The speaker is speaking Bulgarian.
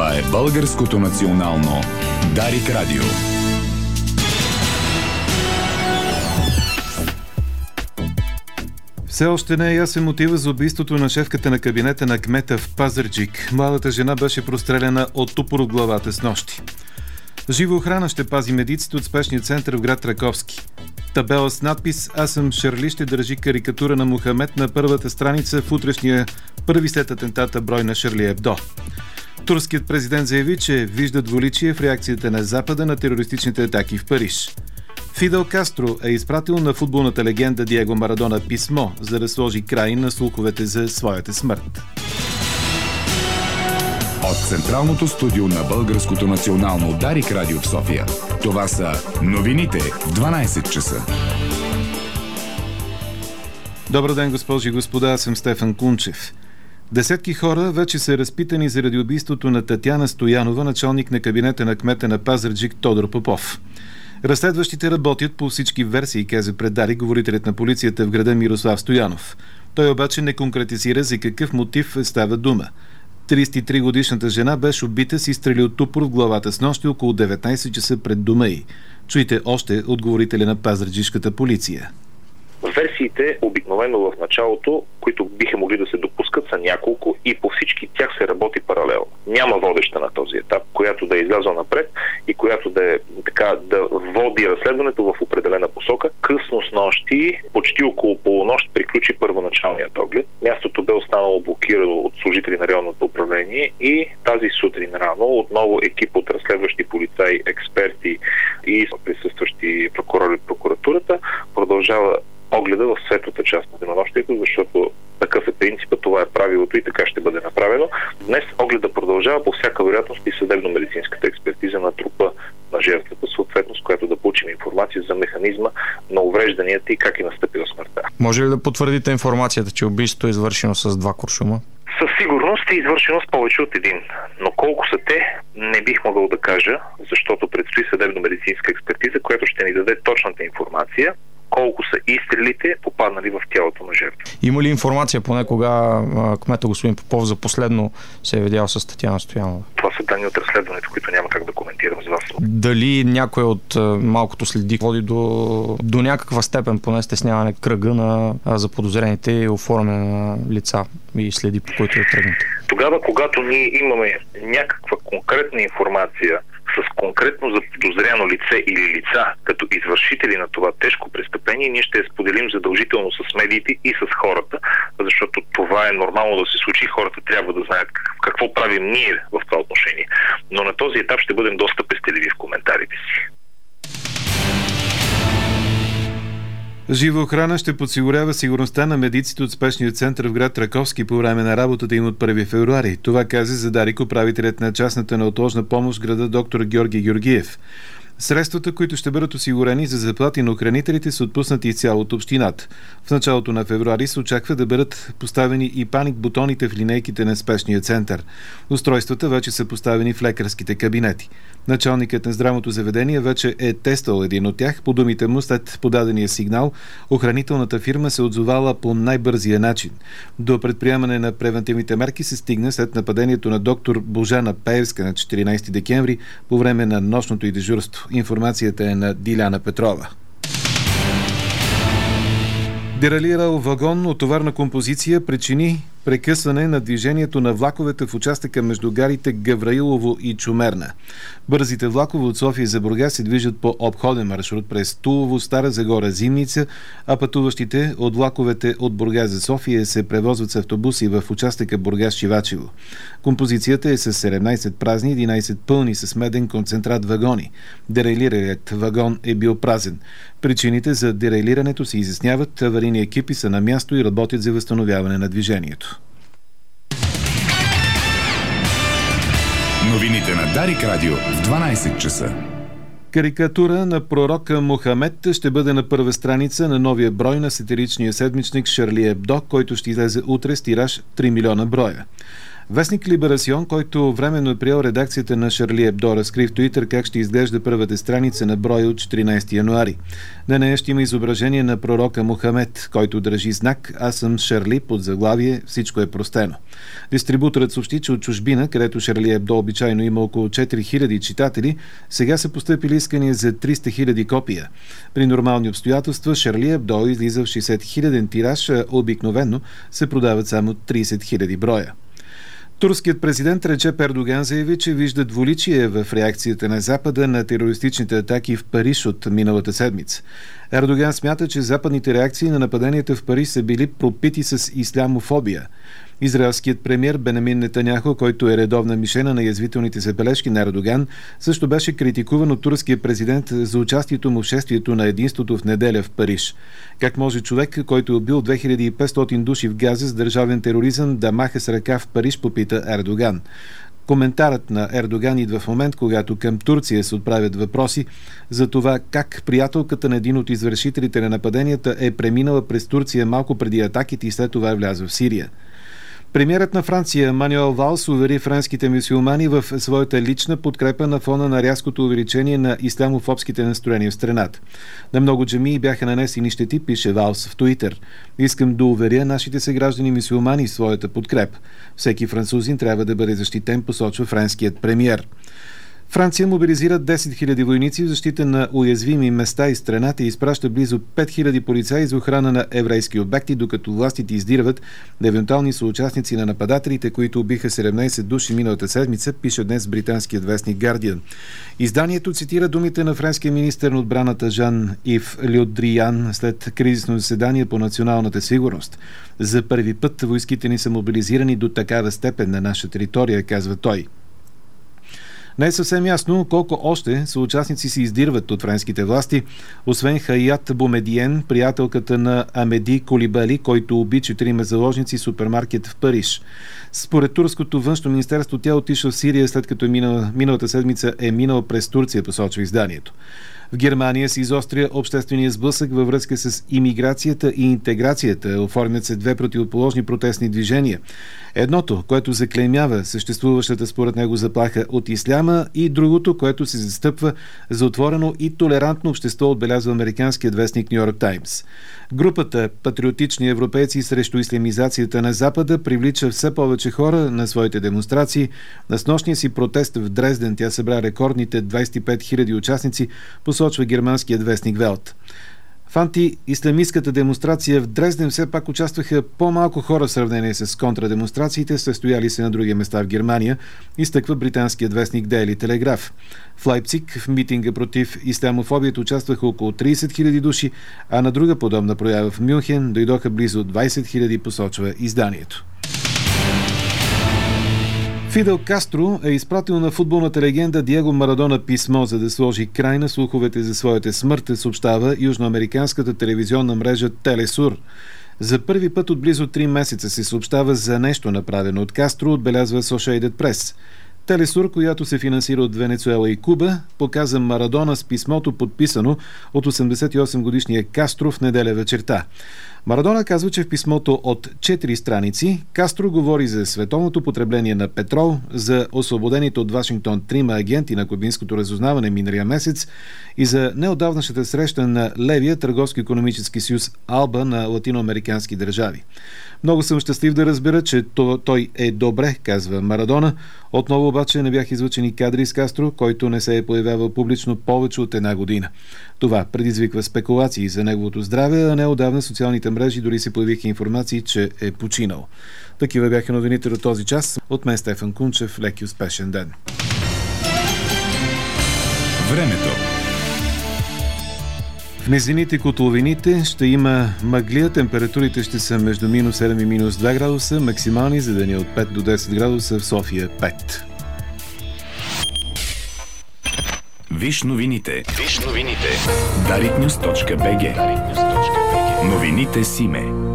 Това е Българското национално Дарик Радио. Все още не е ясен мотива за убийството на шефката на кабинета на кмета в Пазарджик. Младата жена беше простреляна от тупор в главата снощи. Жива охрана ще пази медиците от спешния център в град Раковски. Табела с надпис "Аз съм Шарли" ще държи карикатура на Мохамед на първата страница в утрешния първи след атентата брой на Шарли Ебдо. Турският президент заяви, че вижда двуличие в реакцията на Запада на терористичните атаки в Париж. Фидел Кастро е изпратил на футболната легенда Диего Марадона писмо, за да сложи край на слуховете за своята смърт. От централното студио на Българското национално Дарик Радио в София. Това са новините в 12 часа. Добър ден, госпожи и господа, аз съм Стефан Кунчев. Десетки хора вече са разпитани заради убийството на Татяна Стоянова, началник на кабинета на кмета на Пазарджик Тодор Попов. Разследващите работят по всички версии, каза пред Дарик говорителят на полицията в града Мирослав Стоянов. Той обаче не конкретизира за какъв мотив става дума. 33-годишната жена беше убита с изстрели от тупор в главата снощи около 19 часа пред дома й. Чуйте още от говорителя на пазарджишката полиция. Версиите обикновено в началото, които биха могли да се допускат, са няколко и по всички тях се работи паралелно. Няма водеща на този етап, която да е излязла напред и която да води разследването в определена посока. Късно снощи, почти около полунощ, приключи първоначалният оглед. Мястото бе останало блокирано от служители на районното управление и тази сутрин рано отново екип от разследващи полицаи, експерти и присъстващи прокурори от прокуратурата продължава огледа в светлата част на денонощието, защото такъв е принципът, това е правилото и така ще бъде направено. Днес огледа продължава по всяка вероятност и съдебно-медицинската експертиза на трупа на жертвата, съответно с която да получим информация за механизма на уврежданията и как е настъпила смъртта. Може ли да потвърдите информацията, че убийството е извършено с 2 куршума? Със сигурност е извършено с повече от един. Но колко са те, не бих могъл да кажа, защото предстои съдебно-медицинска експертиза, която ще ни даде точната информация колко са изстрелите попаднали в тялото на жертва. Има ли информация поне кога кмета господин Попов за последно се е видял с Татяна Стоянова? Това са данни от разследването, които няма как да коментирам с вас. Дали някой от малкото следи води до някаква степен поне стесняване кръга на заподозрените и оформяне на лица и следи, по които е тръгнете? Тогава, когато ние имаме някаква конкретна информация с конкретно заподозряно лице или лица като извършители на това тежко престъпление, ние ще я споделим задължително с медиите и с хората, защото това е нормално да се случи. Хората трябва да знаят какво правим ние в това отношение. Но на този етап ще бъдем доста пестеливи в коментарите си. Жива охрана ще подсигурява сигурността на медиците от спешния център в град Раковски по време на работата им от 1 февруари. Това каза за Дарик управителят на частната неотложна помощ в града доктор Георги Георгиев. Средствата, които ще бъдат осигурени за заплати на охранителите, са отпуснати из цялото общината. В началото на февруари се очаква да бъдат поставени и паник бутоните в линейките на спешния център. Устройствата вече са поставени в лекарските кабинети. Началникът на здравното заведение вече е тествал един от тях. По думите му, след подадения сигнал, охранителната фирма се отзовала по най-бързия начин. До предприемане на превентивните мерки се стигна след нападението на доктор Божана Пеевска на 14 декември по време на нощното й дежурство. Информацията е на Диляна Петрова. Дералирал вагон от товарна композиция причини прекъсване на движението на влаковете в участъка между гарите Гавраилово и Чумерна. Бързите влакове от София за Бургас се движат по обходен маршрут през Тулово, Стара Загора, Зимница, а пътуващите от влаковете от Бургас за София се превозват с автобуси в участъка Бургас-Шивачево. Композицията е с 17 празни и 11 пълни с меден концентрат вагони. Дерайлираният вагон е бил празен. Причините за дерайлирането се изясняват, аварийни екипи са на място и работят за възстановяване на движението. Новините на Дарик Радио в 12 часа. Карикатура на пророка Мохамед ще бъде на първа страница на новия брой на сатиричния седмичник Шарли Ебдо, който ще излезе утре с тираж 3 милиона броя. Вестник Либерасион, който временно е приел редакцията на Шарли Ебдо, разкри в Туитър как ще изглежда първата страница на броя от 14 януари. На нея ще има изображение на пророка Мохамед, който държи знак "Аз съм Шарли" под заглавие "Всичко е простено". Дистрибуторът съобщи, че от чужбина, където Шарли Ебдо обичайно има около 4000 читатели, сега са постъпили искания за 300 000 копия. При нормални обстоятелства Шарли Ебдо излиза в 60 000 тираж, а обикновено се продават само 30 000 броя. Турският президент Реджеп Ердоган заяви, че вижда двуличие в реакцията на Запада на терористичните атаки в Париж от миналата седмица. Ердоган смята, че западните реакции на нападенията в Париж са били пропити с ислямофобия. Израелският премиер Бенямин Нетаняху, който е редовна мишена на язвителните забележки на Ердоган, също беше критикуван от турския президент за участието му в шествието на единството в неделя в Париж. Как може човек, който е убил 2500 души в Газа с държавен тероризъм, да маха с ръка в Париж, попита Ердоган. Коментарът на Ердоган идва в момент, когато към Турция се отправят въпроси за това как приятелката на един от извършителите на нападенията е преминала през Турция малко преди атаките и след това е влязла в Сирия. Премиерът на Франция Мануел Валс увери френските мюсюлмани в своята лична подкрепа на фона на рязкото увеличение на ислямофобските настроения в страната. На много джамии бяха нанесени щети, пише Валс в Туитър. Искам да уверя нашите съграждани мюсюлмани в своята подкрепа. Всеки французин трябва да бъде защитен, посочва френският премиер. Франция мобилизира 10 000 войници в защита на уязвими места и страната и изпраща близо 5000 полицаи за охрана на еврейски обекти, докато властите издирват евентуални съучастници на нападателите, които убиха 17 души миналата седмица, пише днес британският вестник Guardian. Изданието цитира думите на френския министър на отбраната Жан-Ив Ле Дриян след кризисно заседание по националната сигурност. За първи път войските ни са мобилизирани до такава степен на наша територия, казва той. Не е съвсем ясно колко още съучастници се издирват от френските власти, освен Хаят Бомедиен, приятелката на Амеди Колибали, който уби 4 заложници в супермаркет в Париж. Според турското външно министерство, тя отишла в Сирия, след като миналата седмица е минала през Турция, посочва изданието. В Германия се изостря обществения сблъсък във връзка с имиграцията и интеграцията. Оформят се две противоположни протестни движения. Едното, което заклеймява съществуващата според него заплаха от исляма, и другото, което се застъпва за отворено и толерантно общество, отбелязва американският вестник Ню Йорк Таймс. Групата "Патриотични европейци срещу ислямизацията на Запада" привлича все повече хора на своите демонстрации. На снощния си протест в Дрезден тя събра рекордните 25 000 участници, посочва германският вестник Велт. В антиисламистката демонстрация в Дрезден все пак участваха по-малко хора в сравнение с контрадемонстрациите, състояли се на други места в Германия, изтъква британският вестник Дейли Телеграф. В Лайпциг в митинга против ислямофобията участваха около 30 000 души, а на друга подобна проява в Мюнхен дойдоха близо 20 000, посочва изданието. Фидел Кастро е изпратил на футболната легенда Диего Марадона писмо, за да сложи край на слуховете за своята смърт, съобщава южноамериканската телевизионна мрежа Телесур. За първи път от близо 3 месеца се съобщава за нещо направено от Кастро, отбелязва Associated Press. Телесур, която се финансира от Венецуела и Куба, показа Марадона с писмото, подписано от 88-годишния Кастро в неделя вечерта. Марадона казва, че в писмото от 4 страници Кастро говори за световното потребление на петрол, за освободените от Вашингтон 3 агенти на кубинското разузнаване миналия месец и за неотдавнашната среща на левия търговско-икономически съюз Алба на латиноамерикански държави. Много съм щастлив да разбера, че той е добре, казва Марадона. Отново обаче не бяха излъчени кадри с Кастро, който не се е появявал публично повече от 1 година. Това предизвиква спекулации за неговото здраве, а неотдавна социалните мрежи дори се появиха информации, че е починал. Такива бяха новините от този час. От мен Стефан Кунчев. Лек и успешен ден. Времето. В низините и котловините ще има мъгли, температурите ще са между минус 7 и минус 2 градуса, максимални за деня от 5 до 10 градуса, в София 5. Виж новините. Дарикnews.bg. Новините с име.